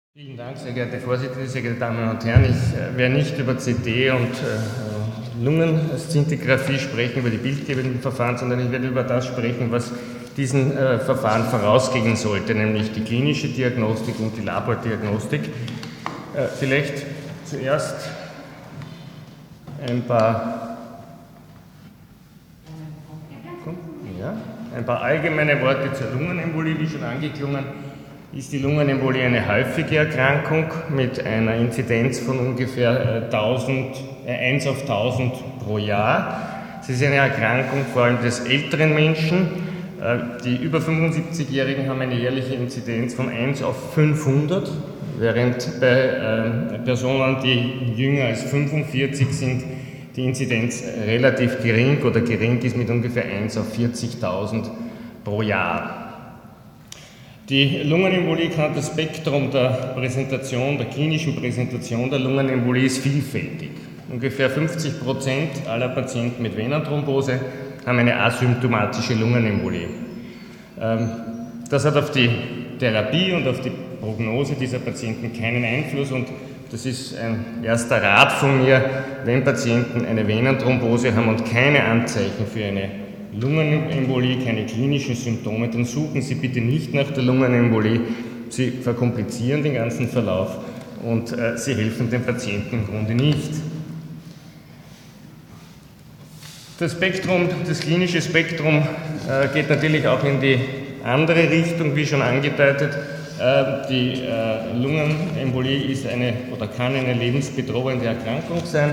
Vielen Dank, sehr geehrte Vorsitzende, sehr geehrte Damen und Herren. Ich werde nicht über CT und Lungenszintigraphie sprechen, über die bildgebenden Verfahren, sondern ich werde über das sprechen, was diesen Verfahren vorausgehen sollte, nämlich die klinische Diagnostik und die Labordiagnostik. Vielleicht zuerst ein paar allgemeine Worte zur Lungenembolie, wie schon angeklungen. Ist die Lungenembolie eine häufige Erkrankung mit einer Inzidenz von ungefähr 1 auf 1000 pro Jahr. Sie ist eine Erkrankung vor allem des älteren Menschen. Die über 75-Jährigen haben eine jährliche Inzidenz von 1 auf 500, während bei Personen, die jünger als 45 sind, die Inzidenz relativ gering oder gering ist mit ungefähr 1 auf 40.000 pro Jahr. Die Lungenembolie kann das Spektrum der Präsentation, der klinischen Präsentation der Lungenembolie ist vielfältig. Ungefähr 50% aller Patienten mit Venenthrombose haben eine asymptomatische Lungenembolie. Das hat auf die Therapie und auf die Prognose dieser Patienten keinen Einfluss und das ist ein erster Rat von mir, wenn Patienten eine Venenthrombose haben und keine Anzeichen für eine Lungenembolie, keine klinischen Symptome, dann suchen Sie bitte nicht nach der Lungenembolie. Sie verkomplizieren den ganzen Verlauf und Sie helfen dem Patienten im Grunde nicht. Das klinische Spektrum geht natürlich auch in die andere Richtung, wie schon angedeutet. Die Lungenembolie ist kann eine lebensbedrohende Erkrankung sein.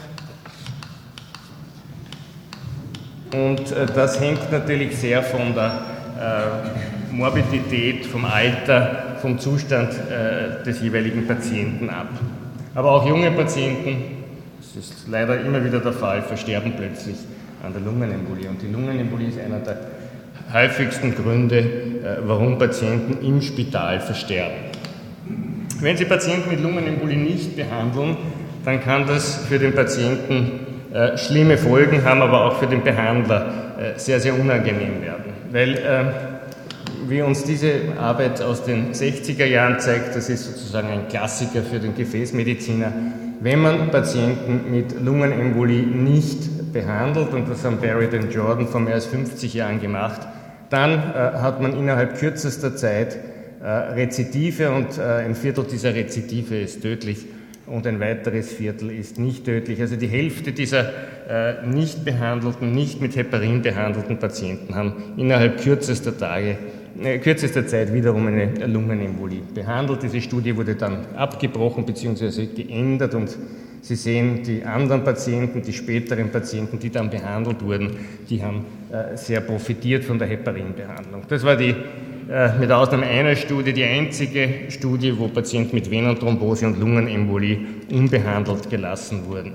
Und das hängt natürlich sehr von der Morbidität, vom Alter, vom Zustand des jeweiligen Patienten ab. Aber auch junge Patienten, das ist leider immer wieder der Fall, versterben plötzlich an der Lungenembolie. Und die Lungenembolie ist einer der häufigsten Gründe, warum Patienten im Spital versterben. Wenn Sie Patienten mit Lungenembolie nicht behandeln, dann kann das für den Patienten schlimme Folgen haben, aber auch für den Behandler sehr, sehr unangenehm werden. Weil, wie uns diese Arbeit aus den 60er Jahren zeigt, das ist sozusagen ein Klassiker für den Gefäßmediziner, wenn man Patienten mit Lungenembolie nicht behandelt, und das haben Barrett und Jordan vor mehr als 50 Jahren gemacht, dann hat man innerhalb kürzester Zeit Rezidive und ein Viertel dieser Rezidive ist tödlich. Und ein weiteres Viertel ist nicht tödlich. Also die Hälfte dieser nicht behandelten, nicht mit Heparin behandelten Patienten haben innerhalb kürzester Zeit wiederum eine Lungenembolie behandelt. Diese Studie wurde dann abgebrochen bzw. geändert und Sie sehen, die anderen Patienten, die späteren Patienten, die dann behandelt wurden, die haben sehr profitiert von der Heparinbehandlung. Das war mit Ausnahme einer Studie die einzige Studie, wo Patienten mit Venenthrombose und Lungenembolie unbehandelt gelassen wurden.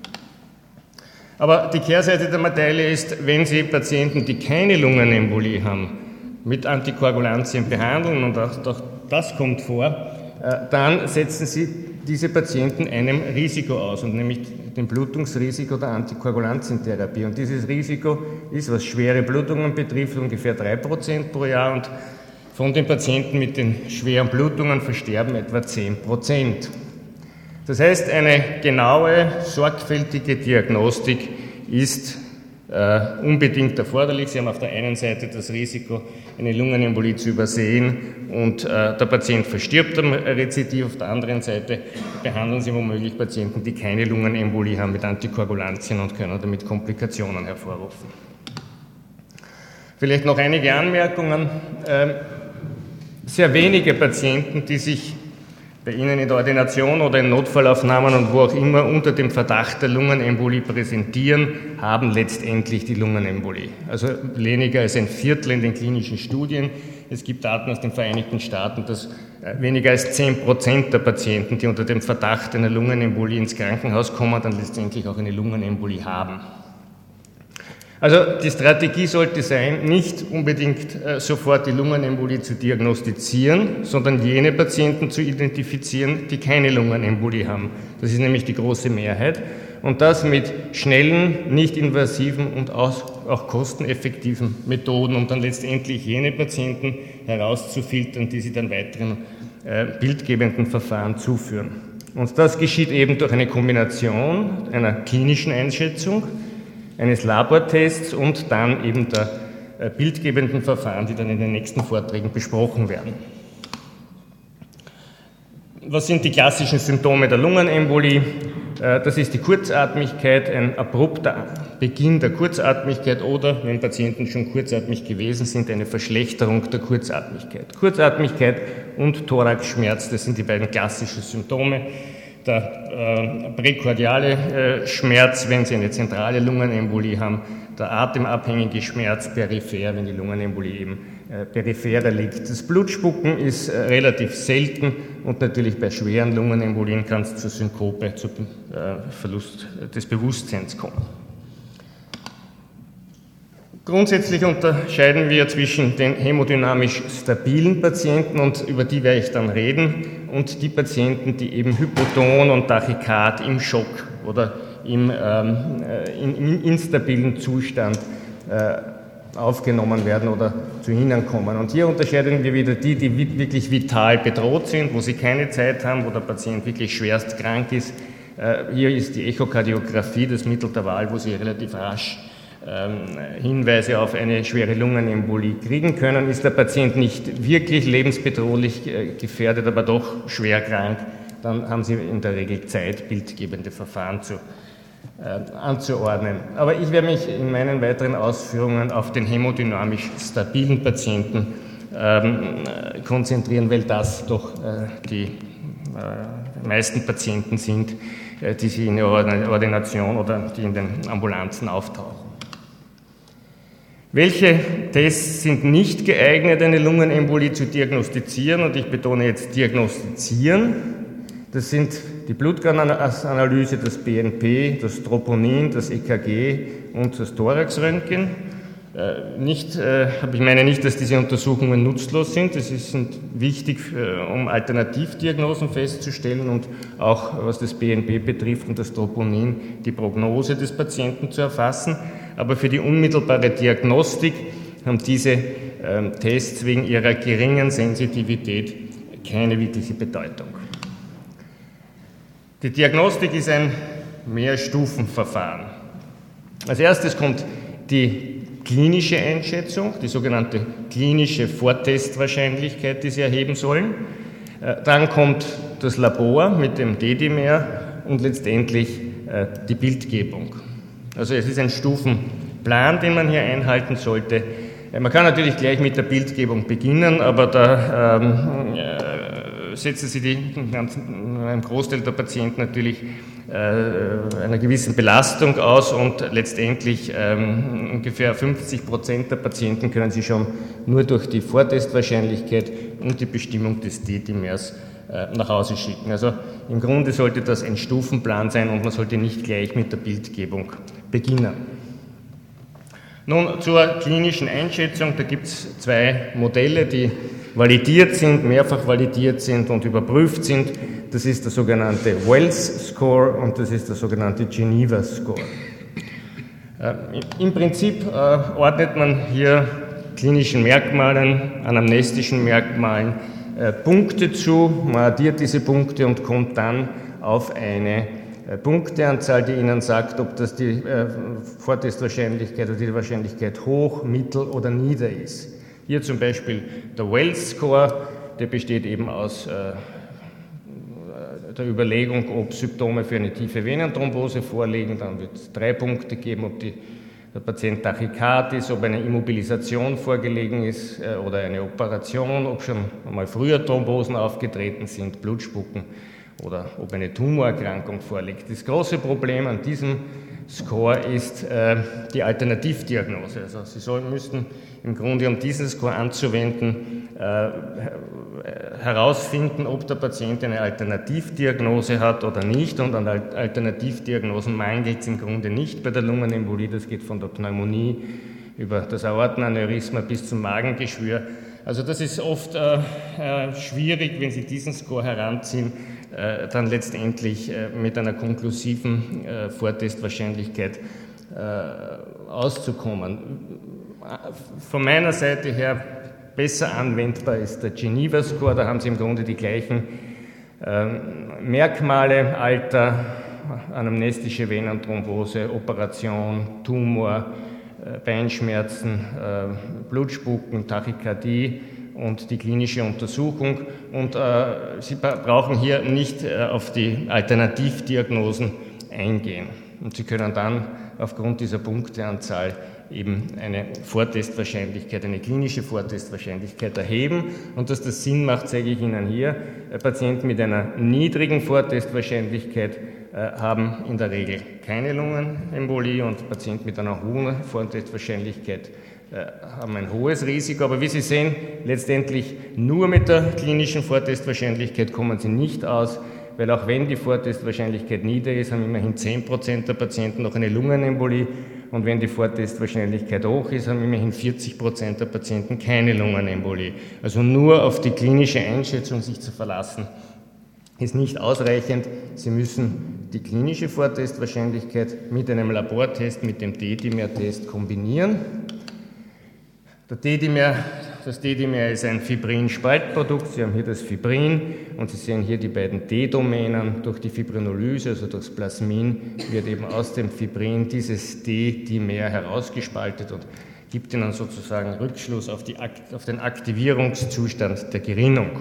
Aber die Kehrseite der Medaille ist, wenn Sie Patienten, die keine Lungenembolie haben, mit Antikoagulantien behandeln, und auch das kommt vor, dann setzen Sie diese Patienten einem Risiko aus, und nämlich dem Blutungsrisiko der Antikoagulantientherapie. Und dieses Risiko ist, was schwere Blutungen betrifft, ungefähr 3% pro Jahr, und von den Patienten mit den schweren Blutungen versterben etwa 10%. Das heißt, eine genaue, sorgfältige Diagnostik ist unbedingt erforderlich. Sie haben auf der einen Seite das Risiko, eine Lungenembolie zu übersehen und der Patient verstirbt am Rezidiv. Auf der anderen Seite behandeln Sie womöglich Patienten, die keine Lungenembolie haben, mit Antikoagulantien und können damit Komplikationen hervorrufen. Vielleicht noch einige Anmerkungen. Sehr wenige Patienten, die sich bei Ihnen in der Ordination oder in Notfallaufnahmen und wo auch immer unter dem Verdacht der Lungenembolie präsentieren, haben letztendlich die Lungenembolie. Also weniger als ein Viertel in den klinischen Studien. Es gibt Daten aus den Vereinigten Staaten, dass weniger als 10% der Patienten, die unter dem Verdacht einer Lungenembolie ins Krankenhaus kommen, dann letztendlich auch eine Lungenembolie haben. Also die Strategie sollte sein, nicht unbedingt sofort die Lungenembolie zu diagnostizieren, sondern jene Patienten zu identifizieren, die keine Lungenembolie haben. Das ist nämlich die große Mehrheit. Und das mit schnellen, nicht invasiven und auch kosteneffektiven Methoden, um dann letztendlich jene Patienten herauszufiltern, die Sie dann weiteren bildgebenden Verfahren zuführen. Und das geschieht eben durch eine Kombination einer klinischen Einschätzung, eines Labortests und dann eben der bildgebenden Verfahren, die dann in den nächsten Vorträgen besprochen werden. Was sind die klassischen Symptome der Lungenembolie? Das ist die Kurzatmigkeit, ein abrupter Beginn der Kurzatmigkeit oder, wenn Patienten schon kurzatmig gewesen sind, eine Verschlechterung der Kurzatmigkeit. Kurzatmigkeit und Thoraxschmerz, das sind die beiden klassischen Symptome. Der präkordiale Schmerz, wenn Sie eine zentrale Lungenembolie haben, der atemabhängige Schmerz peripher, wenn die Lungenembolie eben peripherer liegt. Das Blutspucken ist relativ selten und natürlich bei schweren Lungenembolien kann es zur Synkope, zum Verlust des Bewusstseins kommen. Grundsätzlich unterscheiden wir zwischen den hämodynamisch stabilen Patienten, und über die werde ich dann reden, und die Patienten, die eben Hypoton und Tachykard im Schock oder im instabilen Zustand aufgenommen werden oder zu ihnen kommen. Und hier unterscheiden wir wieder die wirklich vital bedroht sind, wo sie keine Zeit haben, wo der Patient wirklich schwerst krank ist. Hier ist die Echokardiographie das Mittel der Wahl, wo Sie relativ rasch Hinweise auf eine schwere Lungenembolie kriegen können. Ist der Patient nicht wirklich lebensbedrohlich gefährdet, aber doch schwer krank, dann haben Sie in der Regel Zeit, bildgebende Verfahren anzuordnen. Aber ich werde mich in meinen weiteren Ausführungen auf den hämodynamisch stabilen Patienten konzentrieren, weil das doch die meisten Patienten sind, die Sie in der Ordination oder die in den Ambulanzen auftauchen. Welche Tests sind nicht geeignet, eine Lungenembolie zu diagnostizieren? Und ich betone jetzt diagnostizieren. Das sind die Blutgasanalyse, das BNP, das Troponin, das EKG und das Thoraxröntgen. Ich meine nicht, dass diese Untersuchungen nutzlos sind. Das sind wichtig, um Alternativdiagnosen festzustellen und auch, was das BNP betrifft und das Troponin, die Prognose des Patienten zu erfassen. Aber für die unmittelbare Diagnostik haben diese Tests wegen ihrer geringen Sensitivität keine wirkliche Bedeutung. Die Diagnostik ist ein Mehrstufenverfahren. Als erstes kommt die klinische Einschätzung, die sogenannte klinische Vortestwahrscheinlichkeit, die Sie erheben sollen. Dann kommt das Labor mit dem D-Dimer und letztendlich die Bildgebung. Also es ist ein Stufenplan, den man hier einhalten sollte. Man kann natürlich gleich mit der Bildgebung beginnen, aber da setzen Sie einem Großteil der Patienten natürlich einer gewissen Belastung aus und letztendlich ungefähr 50% der Patienten können Sie schon nur durch die Vortestwahrscheinlichkeit und die Bestimmung des D-Dimers nach Hause schicken. Also im Grunde sollte das ein Stufenplan sein und man sollte nicht gleich mit der Bildgebung beginnen. Nun zur klinischen Einschätzung. Da gibt es zwei Modelle, die validiert sind, mehrfach validiert sind und überprüft sind. Das ist der sogenannte Wells Score und das ist der sogenannte Geneva Score. Im Prinzip ordnet man hier klinischen Merkmalen, anamnestischen Merkmalen Punkte zu, man addiert diese Punkte und kommt dann auf eine Punkteanzahl, die Ihnen sagt, ob das die Vortestwahrscheinlichkeit oder die Wahrscheinlichkeit hoch, mittel oder nieder ist. Hier zum Beispiel der Wells Score, der besteht eben aus der Überlegung, ob Symptome für eine tiefe Venenthrombose vorliegen. Dann wird es 3 Punkte geben, ob der Patient Tachykard ist, ob eine Immobilisation vorgelegen ist oder eine Operation, ob schon einmal früher Thrombosen aufgetreten sind, Blutspucken oder ob eine Tumorerkrankung vorliegt. Das große Problem an diesem Score ist die Alternativdiagnose. Also Sie müssten im Grunde, um diesen Score anzuwenden, herausfinden, ob der Patient eine Alternativdiagnose hat oder nicht. Und an Alternativdiagnosen mangelt es im Grunde nicht bei der Lungenembolie. Das geht von der Pneumonie über das Aortenaneurysma bis zum Magengeschwür. Also das ist oft schwierig, wenn Sie diesen Score heranziehen, dann letztendlich mit einer konklusiven Vortestwahrscheinlichkeit auszukommen. Von meiner Seite her besser anwendbar ist der Geneva Score. Da haben Sie im Grunde die gleichen Merkmale: Alter, anamnestische Venenthrombose, Operation, Tumor, Beinschmerzen, Blutspucken, Tachykardie und die klinische Untersuchung. Und Sie brauchen hier nicht auf die Alternativdiagnosen eingehen. Und Sie können dann aufgrund dieser Punkteanzahl eben eine Vortestwahrscheinlichkeit, eine klinische Vortestwahrscheinlichkeit erheben. Und dass das Sinn macht, zeige ich Ihnen hier. Patienten mit einer niedrigen Vortestwahrscheinlichkeit haben in der Regel keine Lungenembolie und Patienten mit einer hohen Vortestwahrscheinlichkeit haben ein hohes Risiko. Aber wie Sie sehen, letztendlich nur mit der klinischen Vortestwahrscheinlichkeit kommen Sie nicht aus, weil auch wenn die Vortestwahrscheinlichkeit niedrig ist, haben immerhin 10% der Patienten noch eine Lungenembolie. Und wenn die Vortestwahrscheinlichkeit hoch ist, haben immerhin 40% der Patienten keine Lungenembolie. Also nur auf die klinische Einschätzung sich zu verlassen, ist nicht ausreichend. Sie müssen die klinische Vortestwahrscheinlichkeit mit einem Labortest, mit dem D-Dimer-Test kombinieren. Das D-Dimer ist ein Fibrin-Spaltprodukt. Sie haben hier das Fibrin und Sie sehen hier die beiden D-Domänen. Durch die Fibrinolyse, also durchs Plasmin, wird eben aus dem Fibrin dieses D-Dimer herausgespaltet und gibt Ihnen sozusagen Rückschluss auf den Aktivierungszustand der Gerinnung.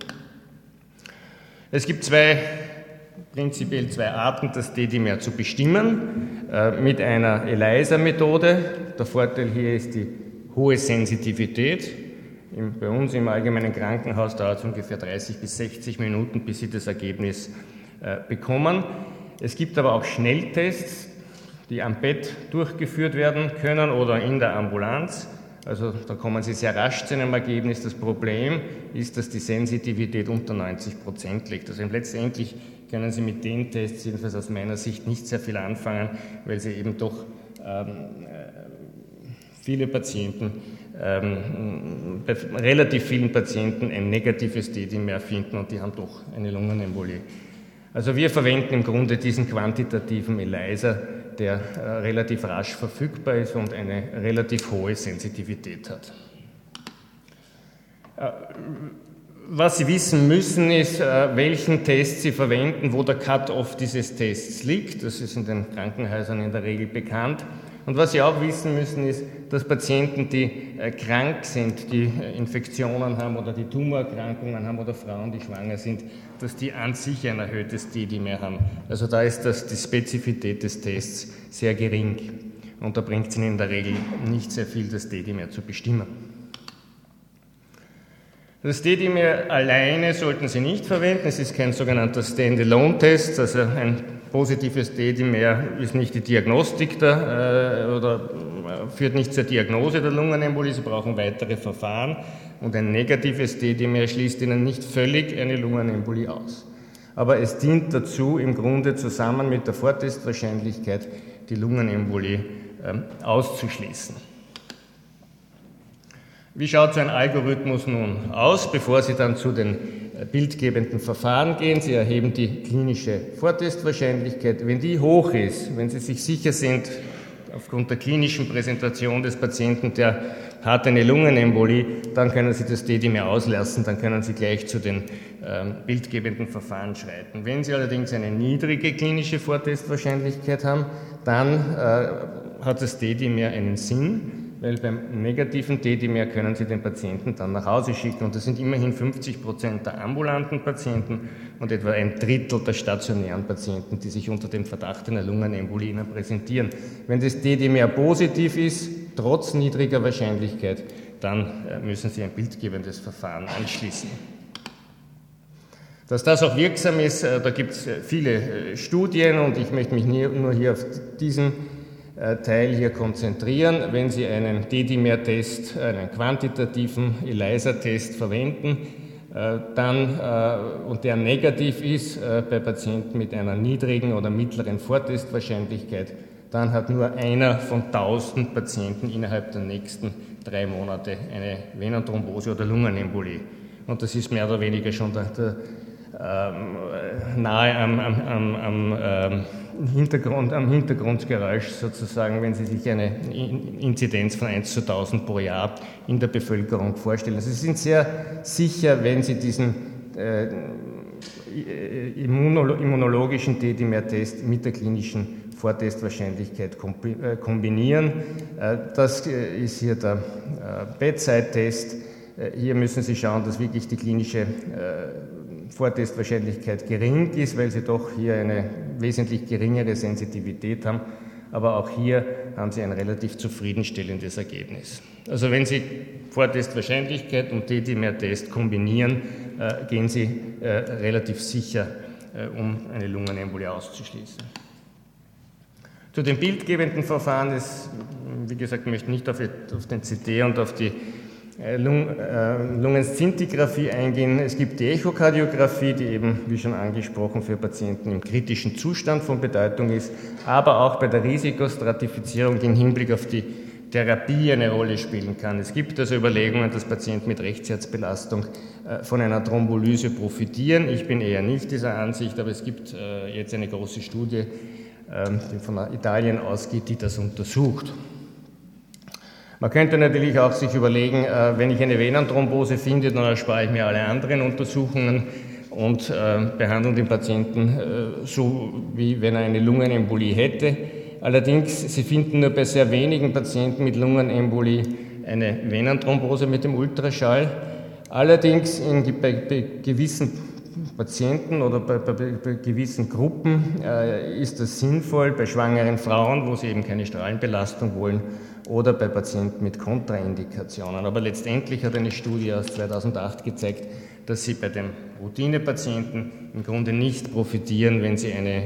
Es gibt prinzipiell zwei Arten, das D-Dimer zu bestimmen, mit einer ELISA-Methode. Der Vorteil hier ist die hohe Sensitivität. Bei uns im allgemeinen Krankenhaus dauert es ungefähr 30 bis 60 Minuten, bis Sie das Ergebnis bekommen. Es gibt aber auch Schnelltests, die am Bett durchgeführt werden können oder in der Ambulanz. Also da kommen Sie sehr rasch zu einem Ergebnis. Das Problem ist, dass die Sensitivität unter 90% liegt. Also letztendlich können Sie mit den Tests, jedenfalls aus meiner Sicht, nicht sehr viel anfangen, weil sie eben doch viele Patienten, bei relativ vielen Patienten ein negatives D-Dimer finden und die haben doch eine Lungenembolie. Also wir verwenden im Grunde diesen quantitativen ELISA, der relativ rasch verfügbar ist und eine relativ hohe Sensitivität hat. Was Sie wissen müssen, ist, welchen Test Sie verwenden, wo der Cut-off dieses Tests liegt. Das ist in den Krankenhäusern in der Regel bekannt. Und was Sie auch wissen müssen, ist, dass Patienten, die krank sind, die Infektionen haben oder die Tumorerkrankungen haben oder Frauen, die schwanger sind, dass die an sich ein erhöhtes D-Dimer haben. Also da ist die Spezifität des Tests sehr gering. Und da bringt es Ihnen in der Regel nicht sehr viel, das D-Dimer zu bestimmen. Das D-Dimer alleine sollten Sie nicht verwenden. Es ist kein sogenannter Standalone-Test, also ein positives D-Dimer ist nicht die Diagnostik oder führt nicht zur Diagnose der Lungenembolie. Sie brauchen weitere Verfahren und ein negatives D-Dimer schließt Ihnen nicht völlig eine Lungenembolie aus. Aber es dient dazu, im Grunde zusammen mit der Vortestwahrscheinlichkeit die Lungenembolie auszuschließen. Wie schaut so ein Algorithmus nun aus, bevor Sie dann zu den bildgebenden Verfahren gehen? Sie erheben die klinische Vortestwahrscheinlichkeit. Wenn die hoch ist, wenn Sie sich sicher sind, aufgrund der klinischen Präsentation des Patienten, der hat eine Lungenembolie, dann können Sie das D-Dimer auslassen, dann können Sie gleich zu den bildgebenden Verfahren schreiten. Wenn Sie allerdings eine niedrige klinische Vortestwahrscheinlichkeit haben, dann hat das D-Dimer einen Sinn, weil beim negativen D-Dimer können Sie den Patienten dann nach Hause schicken und das sind immerhin 50% der ambulanten Patienten und etwa ein Drittel der stationären Patienten, die sich unter dem Verdacht einer Lungenembolie Ihnen präsentieren. Wenn das D-Dimer positiv ist, trotz niedriger Wahrscheinlichkeit, dann müssen Sie ein bildgebendes Verfahren anschließen. Dass das auch wirksam ist, da gibt es viele Studien und ich möchte mich nur hier auf diesen Teil hier konzentrieren. Wenn Sie einen D-Dimer-Test, einen quantitativen ELISA-Test verwenden, und der negativ ist bei Patienten mit einer niedrigen oder mittleren Vortestwahrscheinlichkeit, dann hat nur einer von 1000 Patienten innerhalb der nächsten 3 Monate eine Venenthrombose oder Lungenembolie. Und das ist mehr oder weniger schon nahe am Hintergrundgeräusch sozusagen, wenn Sie sich eine Inzidenz von 1 zu 1000 pro Jahr in der Bevölkerung vorstellen. Also Sie sind sehr sicher, wenn Sie diesen immunologischen D-Dimer-Test mit der klinischen Vortestwahrscheinlichkeit kombinieren. Das ist hier der Bedside-Test. Hier müssen Sie schauen, dass wirklich die klinische Vortestwahrscheinlichkeit gering ist, weil Sie doch hier eine wesentlich geringere Sensitivität haben. Aber auch hier haben Sie ein relativ zufriedenstellendes Ergebnis. Also wenn Sie Vortestwahrscheinlichkeit und D-Dimer-Test kombinieren, gehen Sie relativ sicher, um eine Lungenembolie auszuschließen. Zu den bildgebenden Verfahren ist, wie gesagt, ich möchte nicht auf den CT und auf die Lungenszintigraphie eingehen. Es gibt die Echokardiographie, die eben, wie schon angesprochen, für Patienten im kritischen Zustand von Bedeutung ist, aber auch bei der Risikostratifizierung im Hinblick auf die Therapie eine Rolle spielen kann. Es gibt also Überlegungen, dass Patienten mit Rechtsherzbelastung von einer Thrombolyse profitieren. Ich bin eher nicht dieser Ansicht, aber es gibt jetzt eine große Studie, die von Italien ausgeht, die das untersucht. Man könnte natürlich auch sich überlegen, wenn ich eine Venenthrombose finde, dann erspare ich mir alle anderen Untersuchungen und behandle den Patienten so, wie wenn er eine Lungenembolie hätte. Allerdings, Sie finden nur bei sehr wenigen Patienten mit Lungenembolie eine Venenthrombose mit dem Ultraschall. Allerdings bei gewissen Patienten oder bei gewissen Gruppen ist das sinnvoll, bei schwangeren Frauen, wo sie eben keine Strahlenbelastung wollen, oder bei Patienten mit Kontraindikationen. Aber letztendlich hat eine Studie aus 2008 gezeigt, dass sie bei den Routinepatienten im Grunde nicht profitieren, wenn sie eine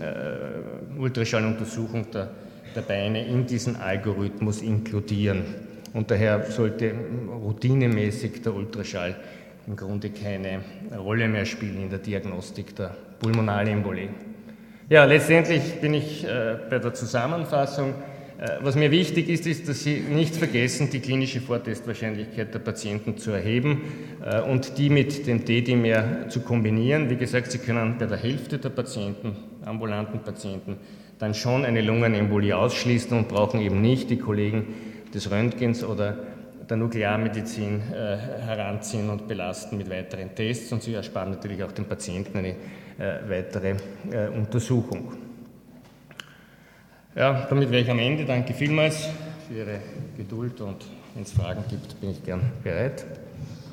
Ultraschalluntersuchung der Beine in diesen Algorithmus inkludieren. Und daher sollte routinemäßig der Ultraschall im Grunde keine Rolle mehr spielen in der Diagnostik der Pulmonalembolie. Ja, letztendlich bin ich bei der Zusammenfassung. Was mir wichtig ist, ist, dass Sie nicht vergessen, die klinische Vortestwahrscheinlichkeit der Patienten zu erheben und die mit dem D-Dimer zu kombinieren. Wie gesagt, Sie können bei der Hälfte der Patienten, ambulanten Patienten, dann schon eine Lungenembolie ausschließen und brauchen eben nicht die Kollegen des Röntgens oder der Nuklearmedizin heranziehen und belasten mit weiteren Tests, und Sie ersparen natürlich auch den Patienten eine weitere Untersuchung. Ja, damit wäre ich am Ende. Danke vielmals für Ihre Geduld, und wenn es Fragen gibt, bin ich gern bereit.